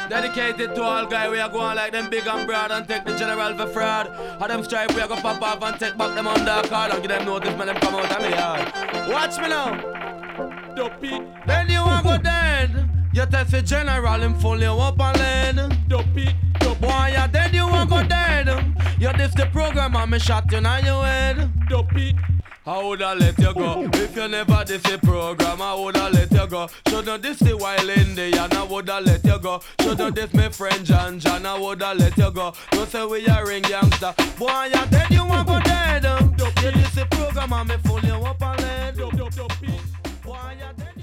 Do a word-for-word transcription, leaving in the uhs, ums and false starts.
Dedicated to all guys, we are going like them big and broad and take the general for fraud. How them stripe, we are gonna pop off and take back them undercard and give them notice when them come out of me yard. Watch me now. Dopey. Then you want go dead. You test the general, him full you up and lead. Dopey. Boy, you dead, you want go dead. You diss the program and me shot you in your head. Dopey. I woulda let you go if you never diss the program. I woulda let you go. Shouldn't diss the wild Indian. I woulda let you go. Shouldn't diss my friend John John. I woulda let you go. Don't say we a ring youngster. Boy, you dead, you want go dead. You diss the program and me fool you up and lead. Boy, you dead.